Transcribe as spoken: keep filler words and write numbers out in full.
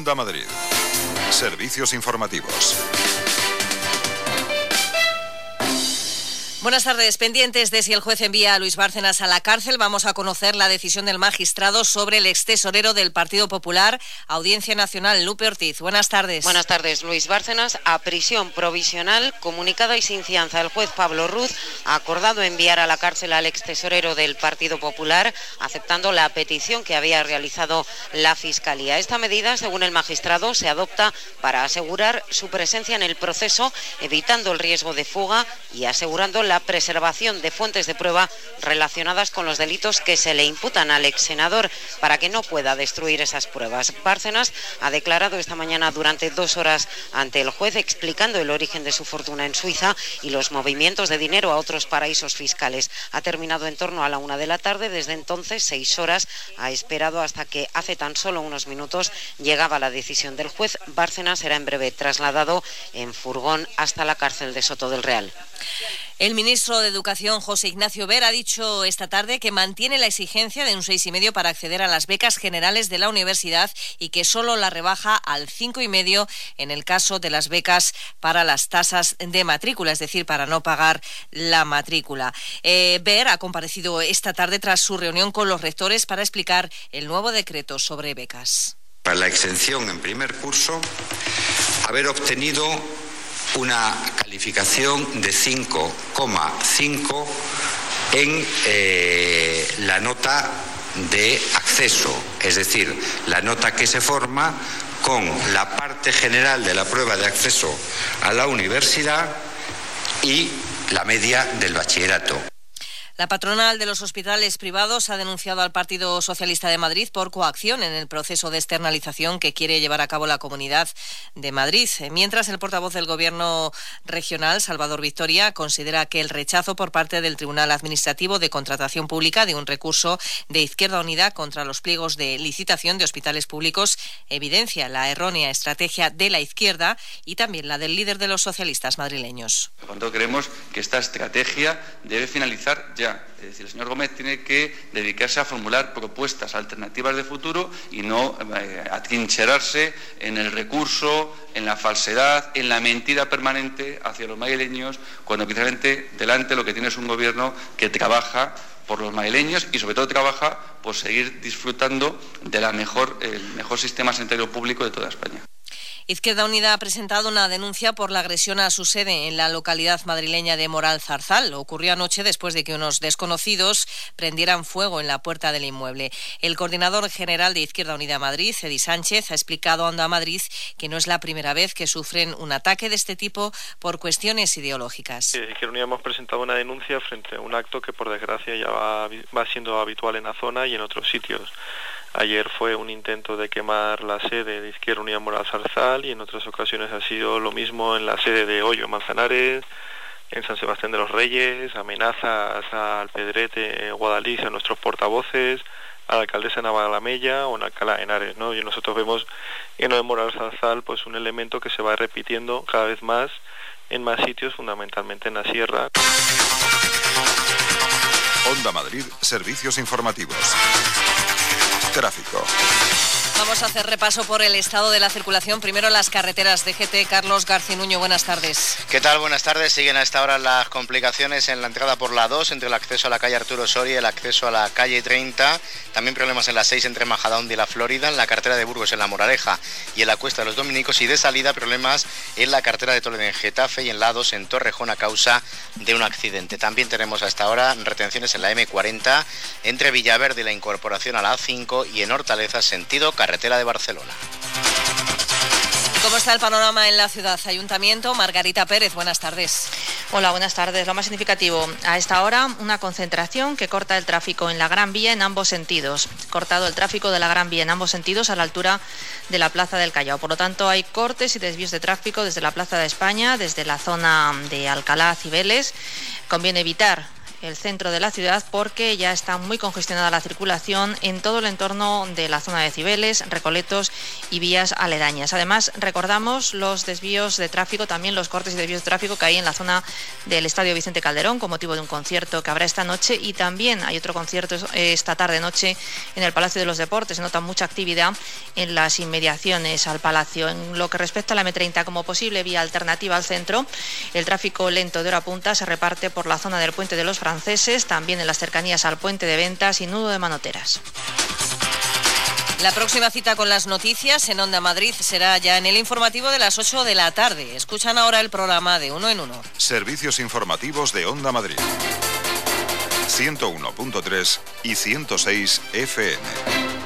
Onda Madrid. Servicios informativos. Buenas tardes. Pendientes de si el juez envía a Luis Bárcenas a la cárcel, vamos a conocer la decisión del magistrado sobre el extesorero del Partido Popular, Audiencia Nacional, Lupe Ortiz. Buenas tardes. Buenas tardes. Luis Bárcenas a prisión provisional, comunicada y sin fianza. El juez Pablo Ruz ha acordado enviar a la cárcel al extesorero del Partido Popular, aceptando la petición que había realizado la Fiscalía. Esta medida, según el magistrado, se adopta para asegurar su presencia en el proceso, evitando el riesgo de fuga y asegurando la la preservación de fuentes de prueba relacionadas con los delitos que se le imputan al ex senador, para que no pueda destruir esas pruebas. Bárcenas ha declarado esta mañana durante dos horas ante el juez, explicando el origen de su fortuna en Suiza y los movimientos de dinero a otros paraísos fiscales. Ha terminado en torno a la una de la tarde. Desde entonces, seis horas, ha esperado hasta que hace tan solo unos minutos llegaba la decisión del juez. Bárcenas será en breve trasladado en furgón hasta la cárcel de Soto del Real. El ministro de Educación, José Ignacio Ver, ha dicho esta tarde que mantiene la exigencia de un seis coma cinco para acceder a las becas generales de la universidad y que solo la rebaja al cinco coma cinco en el caso de las becas para las tasas de matrícula, es decir, para no pagar la matrícula. Eh, Ver ha comparecido esta tarde tras su reunión con los rectores para explicar el nuevo decreto sobre becas. Para la exención en primer curso, haber obtenido una calificación de cinco coma cinco en eh, la nota de acceso, es decir, la nota que se forma con la parte general de la prueba de acceso a la universidad y la media del bachillerato. La patronal de los hospitales privados ha denunciado al Partido Socialista de Madrid por coacción en el proceso de externalización que quiere llevar a cabo la Comunidad de Madrid. Mientras, el portavoz del Gobierno regional, Salvador Victoria, considera que el rechazo por parte del Tribunal Administrativo de Contratación Pública de un recurso de Izquierda Unida contra los pliegos de licitación de hospitales públicos evidencia la errónea estrategia de la izquierda y también la del líder de los socialistas madrileños. Por lo tanto, creemos que esta estrategia debe finalizar ya. Es decir, el señor Gómez tiene que dedicarse a formular propuestas alternativas de futuro y no eh, atrincherarse en el recurso, en la falsedad, en la mentira permanente hacia los madrileños, cuando precisamente delante lo que tiene es un gobierno que trabaja por los madrileños y sobre todo trabaja por seguir disfrutando de la mejor, el mejor sistema sanitario público de toda España. Izquierda Unida ha presentado una denuncia por la agresión a su sede en la localidad madrileña de Moral Zarzal. Ocurrió anoche después de que unos desconocidos prendieran fuego en la puerta del inmueble. El coordinador general de Izquierda Unida Madrid, Edi Sánchez, ha explicado a Onda Madrid que no es la primera vez que sufren un ataque de este tipo por cuestiones ideológicas. Sí, Izquierda Unida hemos presentado una denuncia frente a un acto que por desgracia ya va, va siendo habitual en la zona y en otros sitios. Ayer fue un intento de quemar la sede de Izquierda Unida Moral Zarzal y en otras ocasiones ha sido lo mismo en la sede de Hoyo Manzanares, en San Sebastián de los Reyes, amenazas al Pedrete Guadalís, a nuestros portavoces, a la alcaldesa Navalamella o en Alcalá de Henares, ¿no? Y nosotros vemos en lo de Moral Zarzal pues un elemento que se va repitiendo cada vez más en más sitios, fundamentalmente en la sierra. Onda Madrid, servicios informativos. Tráfico. Vamos a hacer repaso por el estado de la circulación. Primero las carreteras de G T. Carlos Garcinuño, buenas tardes. ¿Qué tal? Buenas tardes. Siguen a esta hora las complicaciones en la entrada por la dos, entre el acceso a la calle Arturo Soria y el acceso a la calle treinta. También problemas en la seis entre Majadahonda y La Florida, en la carretera de Burgos en La Moraleja y en la Cuesta de los Dominicos. Y de salida problemas en la carretera de Toledo en Getafe y en la dos en Torrejón a causa de un accidente. También tenemos a esta hora retenciones en la eme cuarenta entre Villaverde y la incorporación a la a cinco y en Hortaleza sentido carretera de Barcelona. ¿Cómo está el panorama en la ciudad? Ayuntamiento, Margarita Pérez, buenas tardes. Hola, buenas tardes. Lo más significativo, a esta hora una concentración que corta el tráfico en la Gran Vía en ambos sentidos. Cortado el tráfico de la Gran Vía en ambos sentidos a la altura de la Plaza del Callao. Por lo tanto, hay cortes y desvíos de tráfico desde la Plaza de España, desde la zona de Alcalá, Cibeles. Conviene evitar el centro de la ciudad porque ya está muy congestionada la circulación en todo el entorno de la zona de Cibeles, Recoletos y vías aledañas. Además, recordamos los desvíos de tráfico, también los cortes y desvíos de tráfico que hay en la zona del Estadio Vicente Calderón con motivo de un concierto que habrá esta noche, y también hay otro concierto esta tarde-noche en el Palacio de los Deportes. Se nota mucha actividad en las inmediaciones al Palacio. En lo que respecta a la eme treinta como posible vía alternativa al centro, el tráfico lento de hora punta se reparte por la zona del Puente de los Franceses, también en las cercanías al Puente de Ventas y Nudo de Manoteras. La próxima cita con las noticias en Onda Madrid será ya en el informativo de las ocho de la tarde. Escuchan ahora el programa de Uno en Uno. Servicios informativos de Onda Madrid. ciento uno punto tres y ciento seis F M.